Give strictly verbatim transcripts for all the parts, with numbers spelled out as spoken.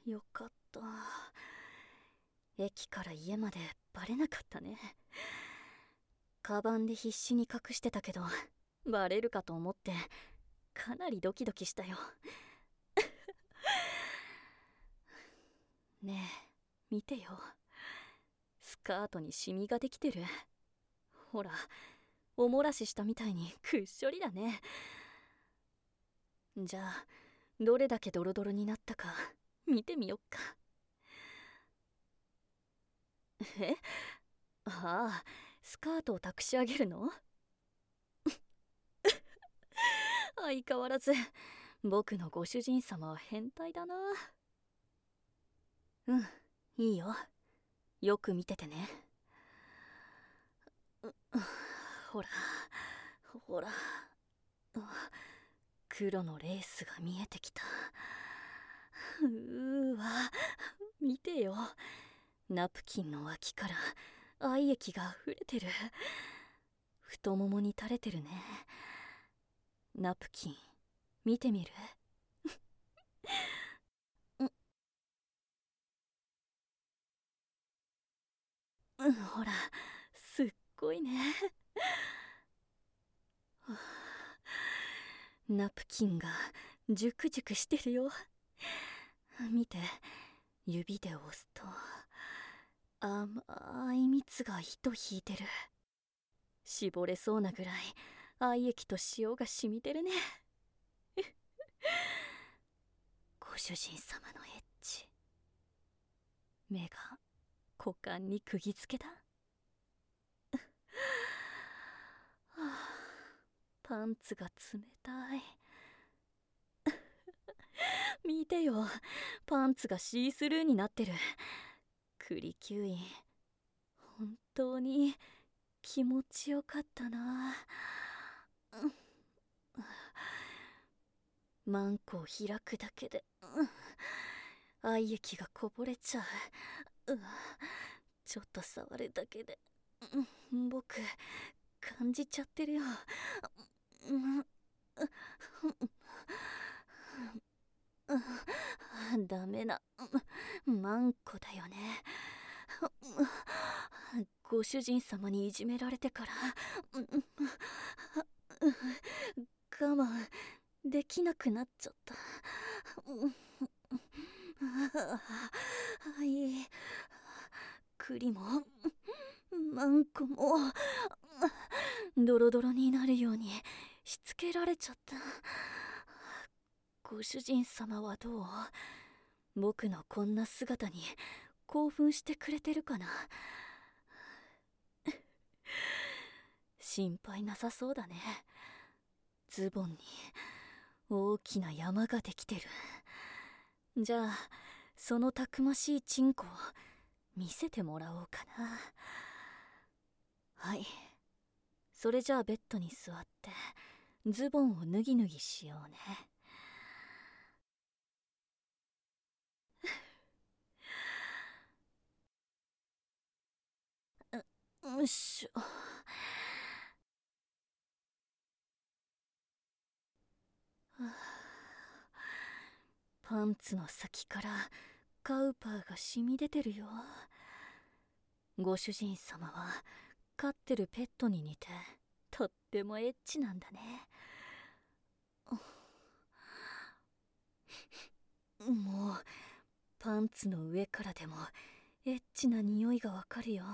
よかった。駅から家までバレなかったね。カバンで必死に隠してたけど、バレるかと思ってかなりドキドキしたよ。ねえ、見てよ。スカートにシミができてる。ほら、おもらししたみたいにくっしょりだね。じゃあ、どれだけドロドロになったか見てみよっか。え？ああ、スカートを託し上げるの？相変わらず僕のご主人様は変態だな。うん、いいよ。よく見ててね。ほらほら、黒のレースが見えてきた。うーわ、見てよ。ナプキンの脇から愛液が溢れてる。太ももに垂れてるね。ナプキン見てみる？うん、ほら、すっごいね。ナプキンがジュクジュクしてるよ。見て、指で押すと甘い蜜が糸引いてる。絞れそうなぐらい愛液と塩が染みてるね。ご主人様のエッチ、目が股間に釘付けだ。はあ、パンツが冷たい。見てよ、パンツがシースルーになってる。栗吸引、本当に気持ちよかったな。マンコを開くだけで、うん、愛液がこぼれちゃう。うん、ちょっと触るだけで、うん、僕感じちゃってるよ。うん、うん、ダメな、うん、マンコだよね。ご主人様にいじめられてから、うん、我慢できなくなっちゃった。はい、栗もマンコもドロドロになるようにしつけられちゃった。ご主人様はどう？僕のこんな姿に興奮してくれてるかな？心配なさそうだね。ズボンに大きな山ができてる。じゃあ、そのたくましいチンコを見せてもらおうかな。はい、それじゃあベッドに座ってズボンを脱ぎ脱ぎしようね。よいしょ。パンツの先からカウパーが染み出てるよ。ご主人様は飼ってるペットに似てとってもエッチなんだね。もうパンツの上からでもエッチな匂いがわかるよ。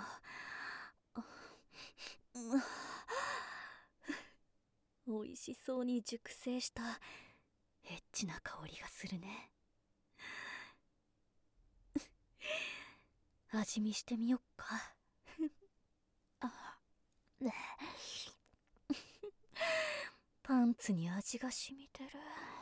おいしそうに熟成したエッチな香りがするね。味見してみよっか。あ、パンツに味が染みてる。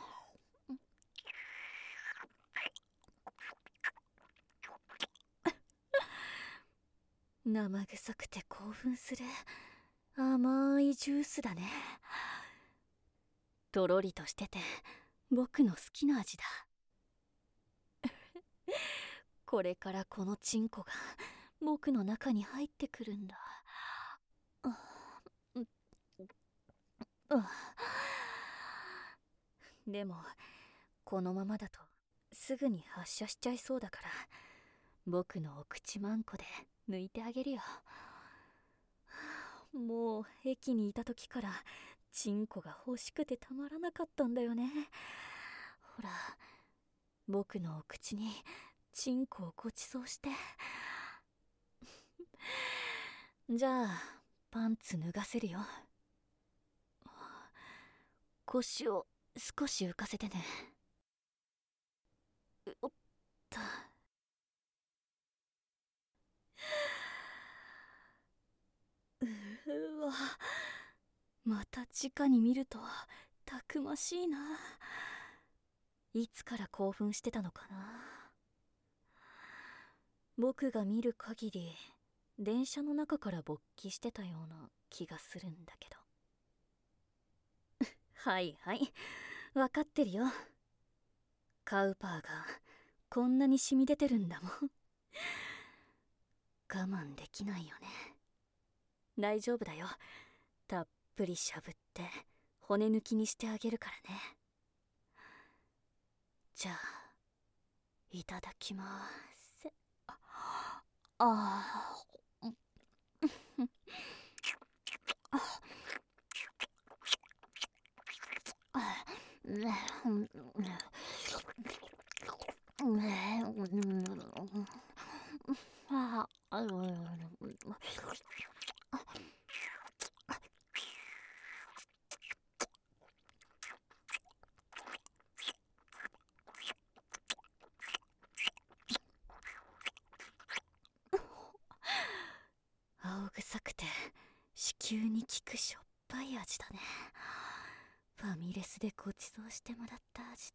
生臭くて興奮する甘いジュースだね。とろりとしてて僕の好きな味だ。これからこのチンコが僕の中に入ってくるんだ。でもこのままだとすぐに発射しちゃいそうだから、僕のお口まんこで抜いてあげるよ。もう駅にいた時からチンコが欲しくてたまらなかったんだよね。ほら、僕のお口にチンコをごちそうして。じゃあパンツ脱がせるよ。腰を少し浮かせてね。おっと。うわ、また直に見るとたくましいな。いつから興奮してたのかな。僕が見る限り電車の中から勃起してたような気がするんだけど。はいはい、分かってるよ。カウパーがこんなに染み出てるんだもん。我慢できないよね。大丈夫だよ。たっぷりしゃぶって骨抜きにしてあげるからね。じゃあいただきます。ああ青臭くて子宮に効くしょっぱい味だね。ファミレスでごちそうしてもらった味だ。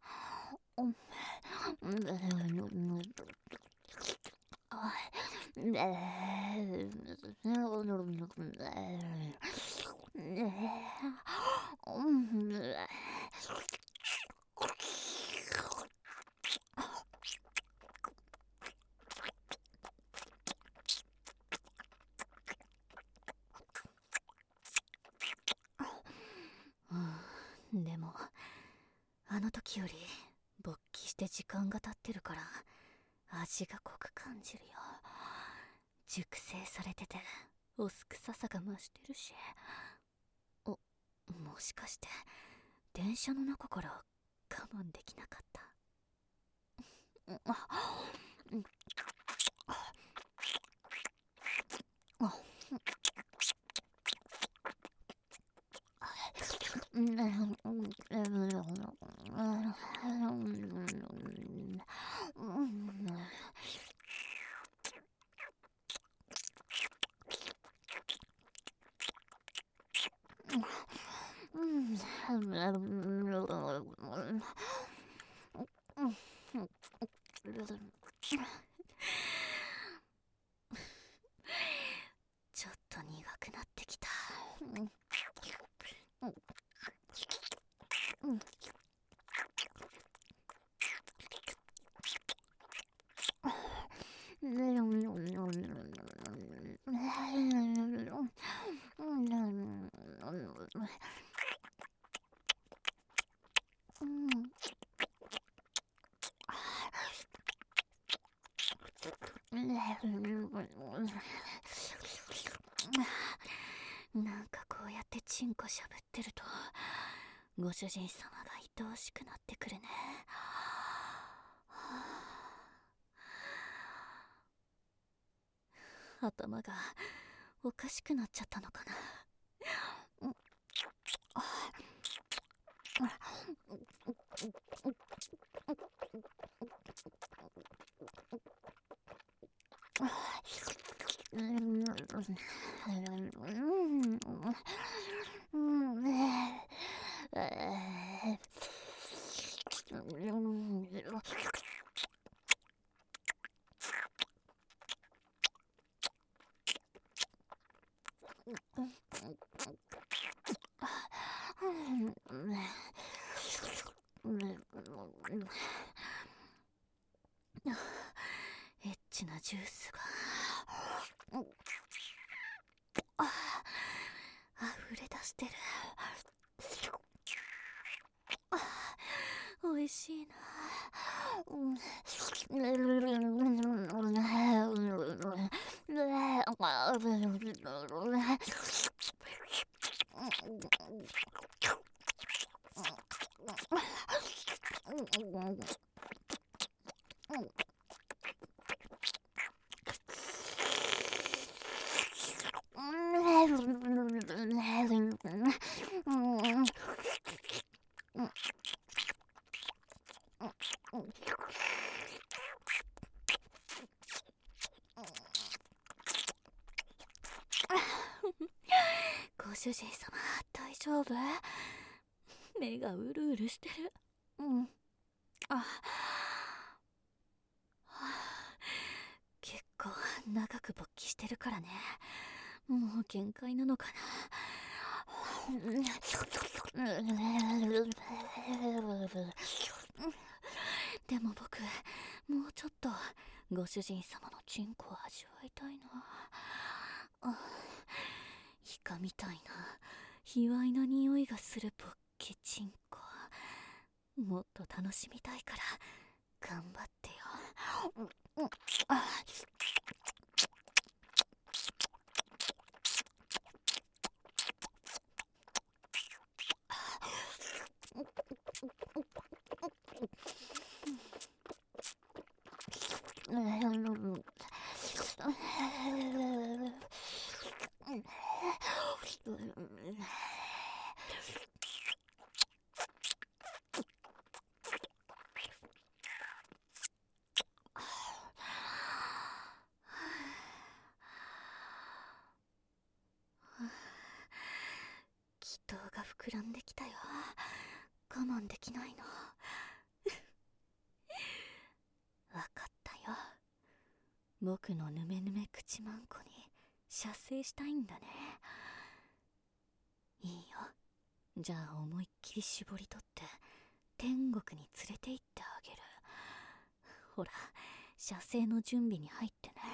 でもあの時より勃起して時間が経ってるから味が濃く感じるよ。熟成されててお酢臭さが増してるし。お、もしかして電車の中から我慢できなかった。ちょっと苦くなってきた。なんかこうやってチンコしゃぶってるとご主人様が愛おしくなってくるね。頭がおかしくなっちゃったのかな。エッチなジュースが溢れ出してる。おいしいな。 ご主人様、大丈夫？目がうるうるしてる。うん。あ、はあ、結構長く勃起してるからね。もう限界なのかな。でも僕、もうちょっとご主人様のチンコを味わいたいな。あ、イカみたいな卑猥な匂いがする勃起チンコ、もっと楽しみたいから頑張ってよ。うん、あ、気筒が膨らんできたよ。我慢できないの。わかったよ。僕のぬめぬめ口まんこに射精したいんだね。いいよ。じゃあ思いっきり絞り取って天国に連れて行ってあげる。ほら、射精の準備に入ってね。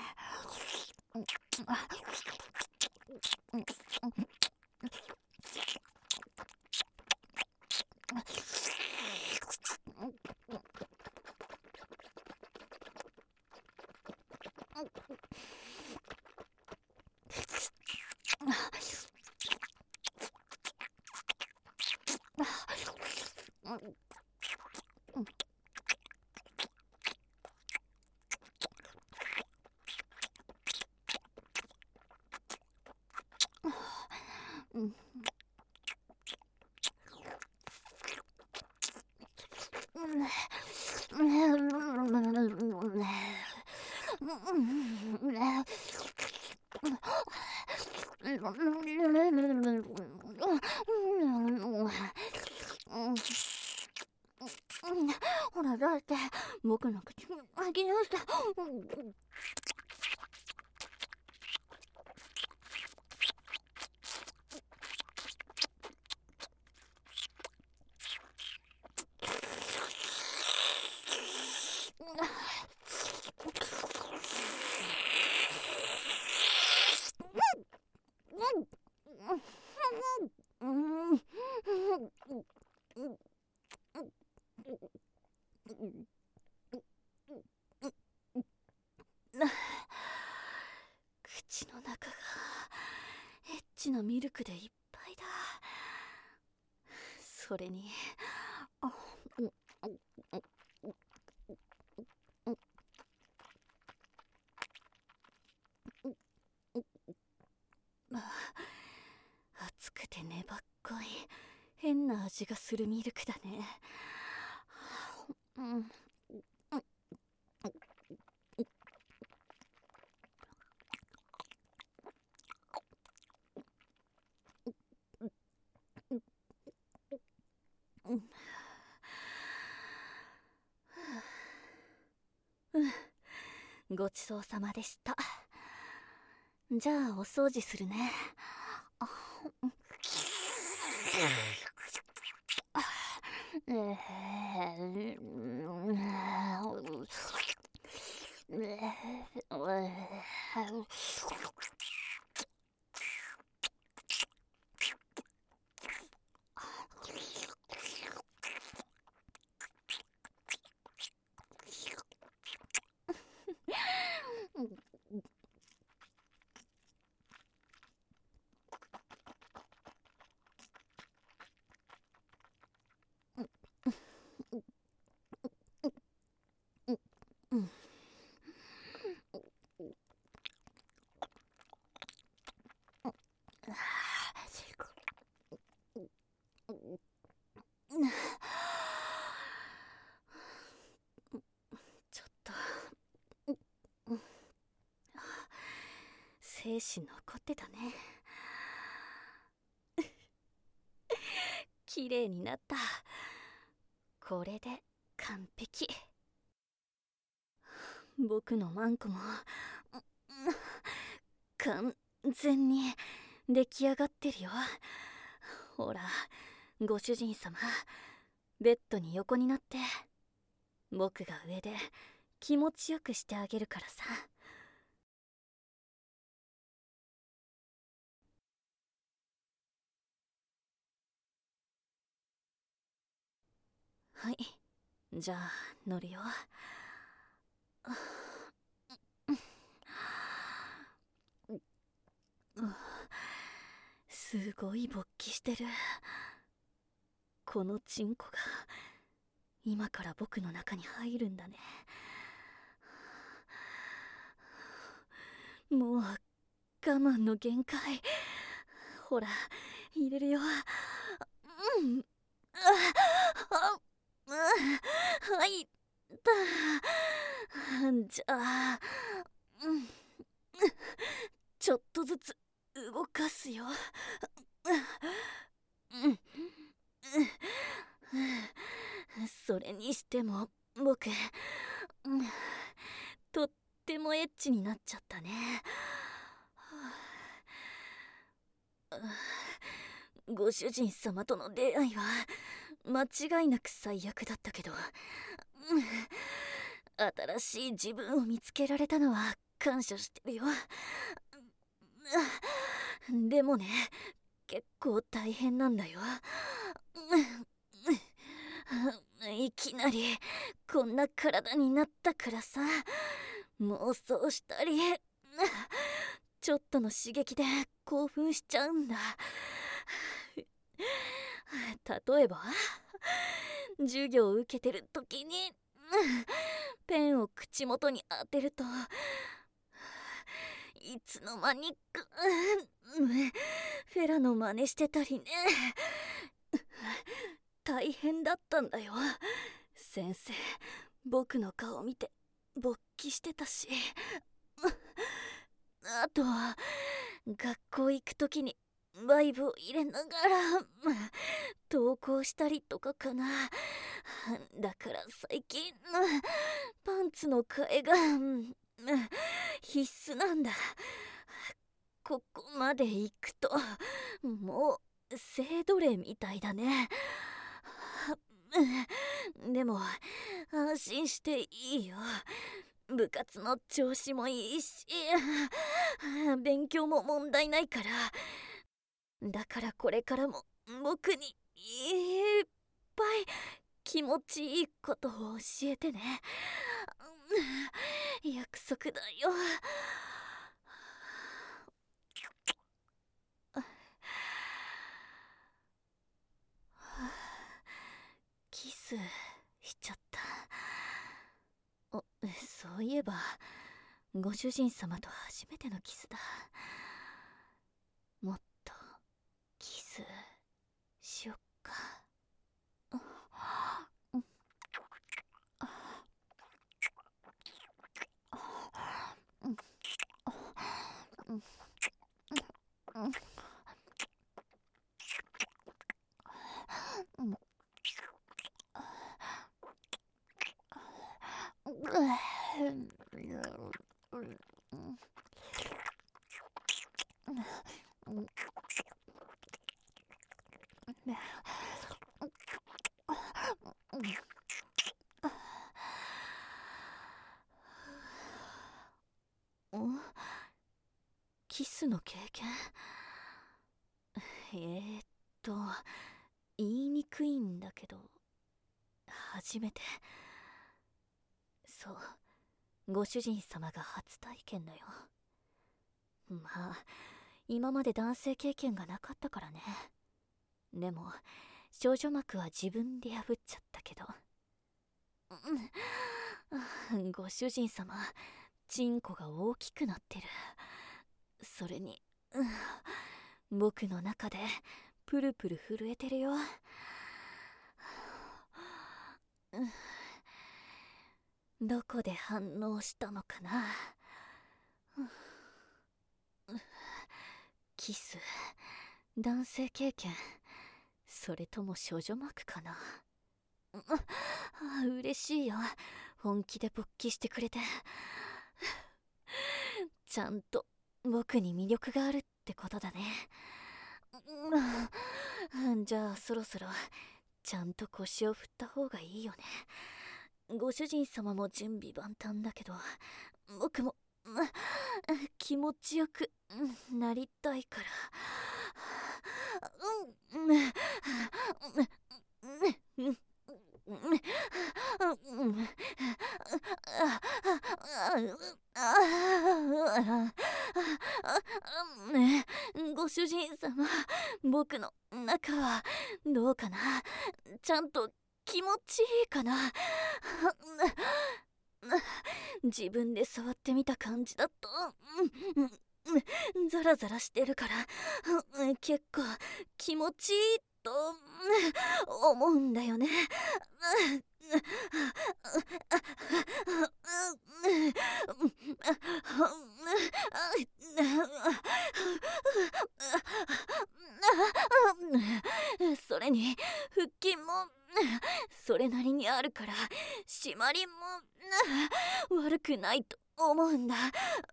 ほら、だって僕の口開き直した。口の中がエッチなミルクでいっぱいだ。それに、あ、熱くて粘っこい変な味がするミルクだね。うん、うん、ごちそうさまでした。じゃあお掃除するね。あ、えーうん。ちょっと精子残ってたね。綺麗になった。これで完璧。僕のマンコも完全に出来上がってるよ。ほら、ご主人様、ベッドに横になって、僕が上で気持ちよくしてあげるからさ。はい、じゃあ乗るよ。すごい勃起してる。このチンコが今から僕の中に入るんだね。もう我慢の限界。ほら、入れるよ。うん。ああ、入った。じゃあ、うん、ちょっとずつ動かすよ。うん、それにしても僕、とってもエッチになっちゃったね。ご主人様との出会いは間違いなく最悪だったけど、新しい自分を見つけられたのは感謝してるよ。でもね、結構大変なんだよ。いきなりこんな体になったからさ、妄想したり、ちょっとの刺激で興奮しちゃうんだ。例えば授業を受けてる時にペンを口元に当てると、いつの間にかフェラの真似してたりね。大変だったんだよ。先生、僕の顔見て勃起してたし、あとは学校行く時にバイブを入れながら投稿したりとかかな。だから最近パンツの替えが必須なんだ。ここまで行くともう性奴隷みたいだね。でも安心していいよ。部活の調子もいいし、勉強も問題ないから。だからこれからも僕にいっぱい気持ちいいことを教えてね。約束だよ。キスしちゃった。お、そういえばご主人様と初めてのキスだ。もっとキスしよっか。キスの経験？えーっと言いにくいんだけど、初めて。そう、ご主人様が初体験だよ。まあ今まで男性経験がなかったからね。でも少女膜は自分で破っちゃったけど、 ご主人様、チンコが大きくなってる。それに、うん、僕の中でプルプル震えてるよ。どこで反応したのかな。キス、男性経験、それとも処女膜かな。あ、嬉しいよ、本気で勃起してくれて。ちゃんと僕に魅力があるってことだね。じゃあそろそろちゃんと腰を振った方がいいよね。ご主人様も準備万端だけど、僕も気持ちよくなりたいから。ねえ、ご主人様、僕の中はどうかな。ちゃんと気持ちいいかな。自分で触ってみた感じだとザラザラしてるから結構気持ちいいと思うんだよね。それに腹筋もそれなりにあるから締まりも悪くないと思うんだ。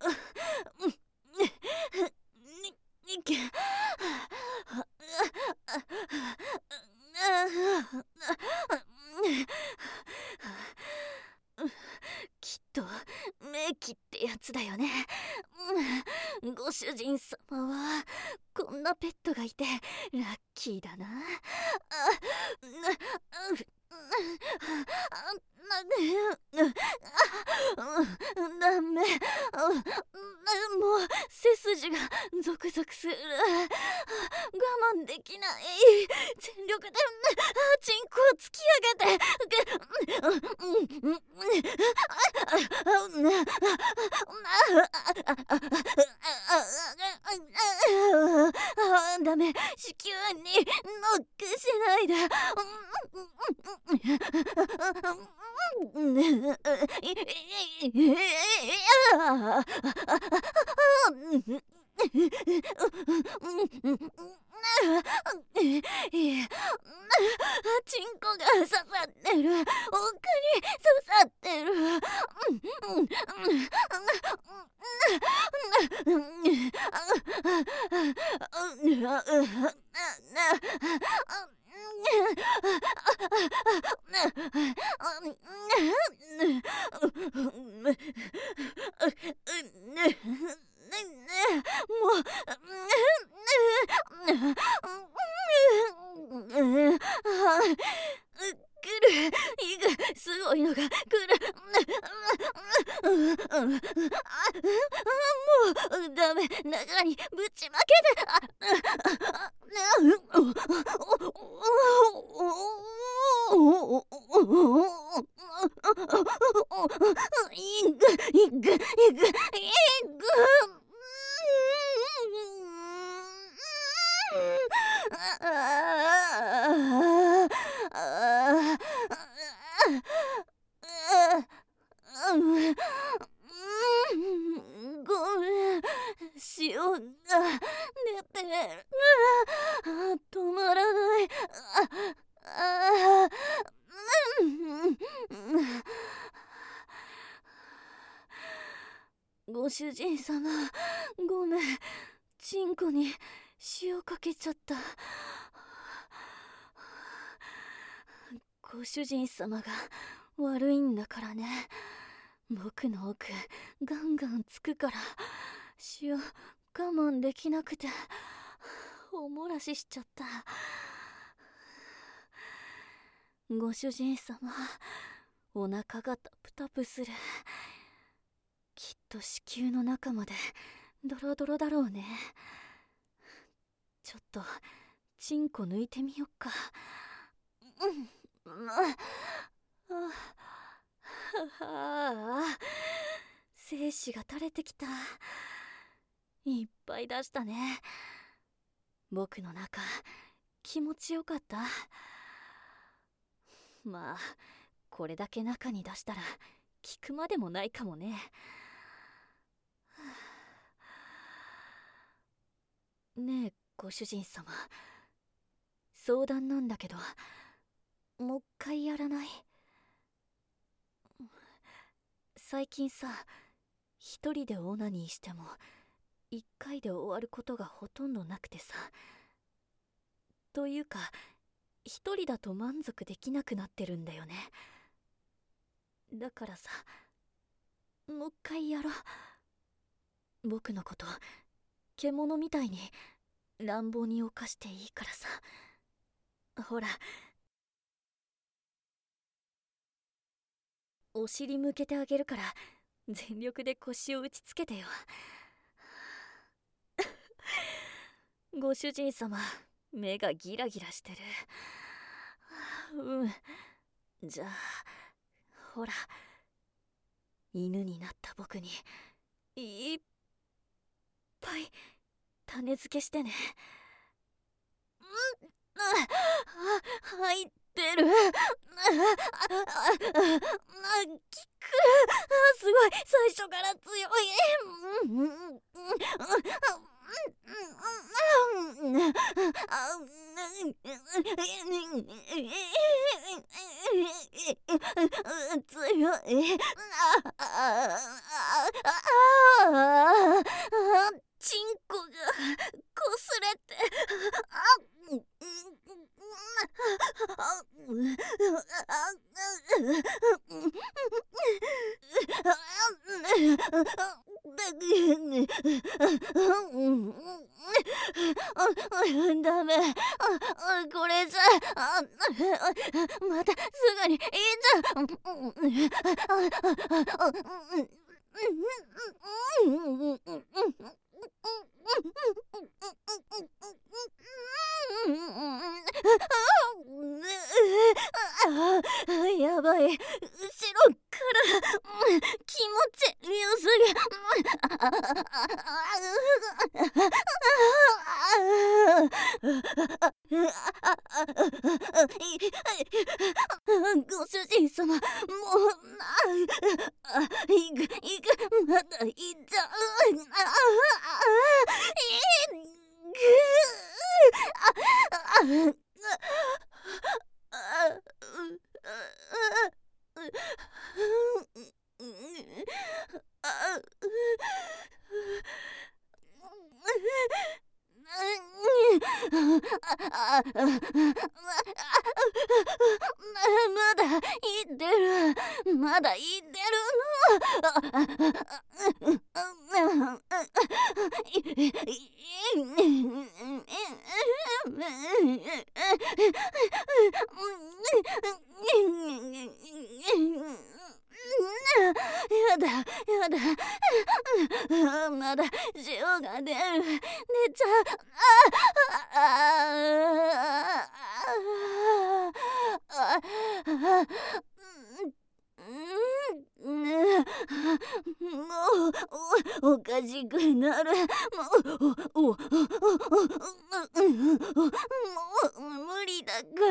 きっと名器ってやつだよね。ご主人様はこんなペットがいてラッキーだな。ダメ、もう背筋がゾクゾクする。我慢できない。全力でチンコを突き上げてダメ、子宮にノックしないで。チンコが刺さってる。奥に刺さってる。すごいのが来る。もうダメ、中にぶちまけて。いくいくいくいく。ごめん、塩が出て止まらない。ご主人様、ごめん、チンコに塩かけちゃった。ご主人様が悪いんだからね。僕の奥ガンガンつくから塩我慢できなくておもらししちゃった。ご主人様、お腹がタプタプする。きっと子宮の中までドロドロだろうね。ちょっとチンコ抜いてみよっか。うん、ああああ、精子が垂れてきた。いっぱい出したね。僕の中気持ちよかった。まあこれだけ中に出したら効くまでもないかもね。ねえご主人様、相談なんだけど、もう一回やらない？最近さ、一人でオナニーしても一回で終わることがほとんどなくてさ。というか一人だと満足できなくなってるんだよね。だからさ、もう一回やろう。僕のこと獣みたいに乱暴に犯していいからさ。ほら、お尻向けてあげるから全力で腰を打ちつけてよ。ご主人様、目がギラギラしてる。うん、じゃあほら、犬になった僕にいっぱい種付けしてね。うん、あ、入ってる。あ、あ、あ、効く。すごい、最初から強い。うん、うん、うん、強い。チンコがこすれて、ダメ、これじゃまたすぐにいいじゃん。やばい、後ろから気持ち良すぎ。ご主人様、もういくいく、まだいっちゃう。まだ言ってる、まだ言ってるの。やだやだ、まだ塩が出る。出ちゃう。もうおかしくなる。もうもう無理だから。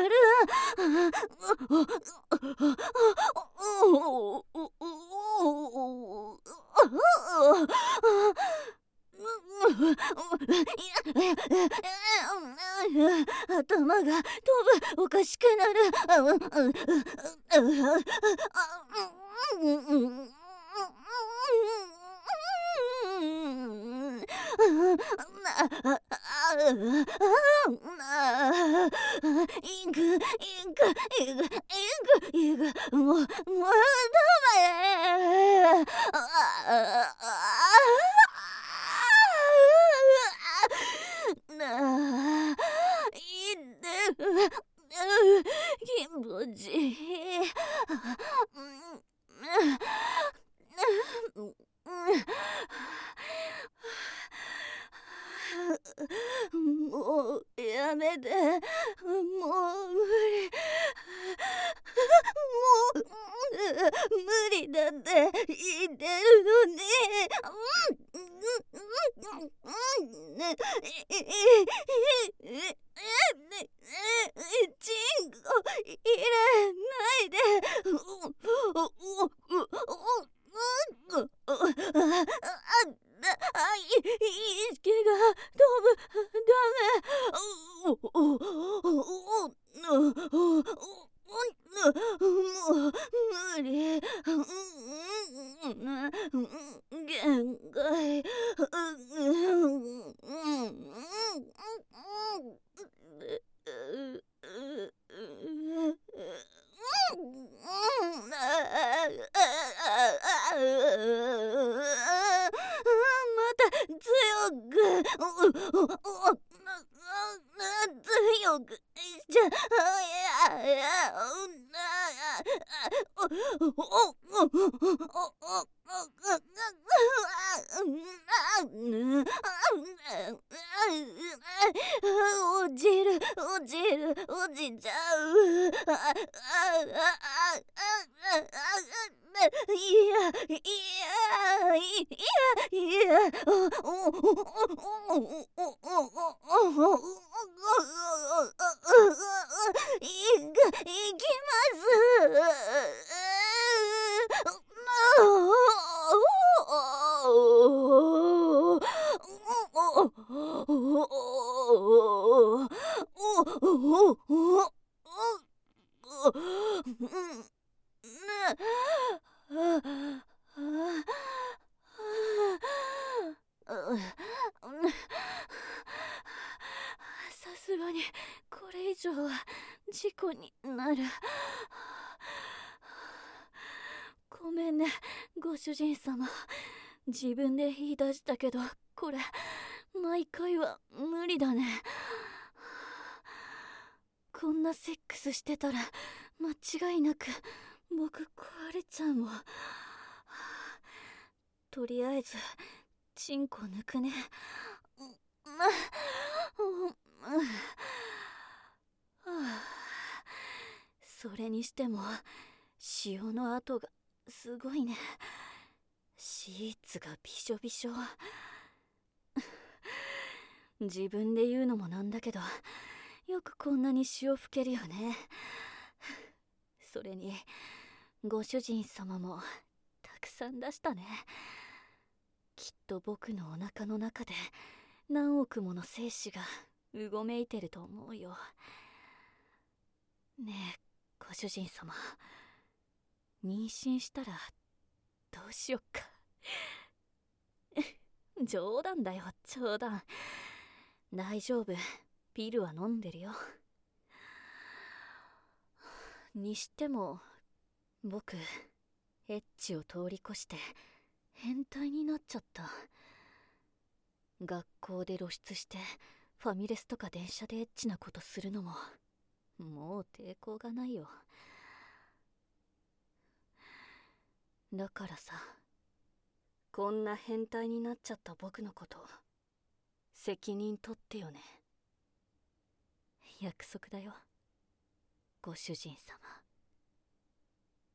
頭が飛ぶ。おかしくなる。いくいくいくいくいく、もうもうダメ。なあ、いってる。気持ちいい。もうやめて、もう無理、もう無理。 いだって言ってるのに。チンコ入れないで。息が飛ぶ。ダメ。もう無理。限界。また強く強くしちゃ落ちる落ちる落ちちゃう。いやいやいやいやいきますさすがにこれ以上は事故になる。ごめんねご主人様。自分で言い出したけどこれ毎回は無理だね。こんなセックスしてたら間違いなく僕壊れちゃうもん。とりあえずチンコ抜くね。それにしても塩の跡がすごいね。シーツがびしょびしょ。自分で言うのもなんだけどよくこんなに塩吹けるよね。それにご主人様もたくさん出したね。きっと僕のお腹の中で何億もの精子がうごめいてると思うよ。ねえご主人様、妊娠したらどうしよっか。冗談だよ冗談。大丈夫、ピルは飲んでるよ。にしても僕エッチを通り越して変態になっちゃった。学校で露出してファミレスとか電車でエッチなことするのももう抵抗がないよ。だからさ、こんな変態になっちゃった僕のこと責任取ってよね。約束だよご主人様。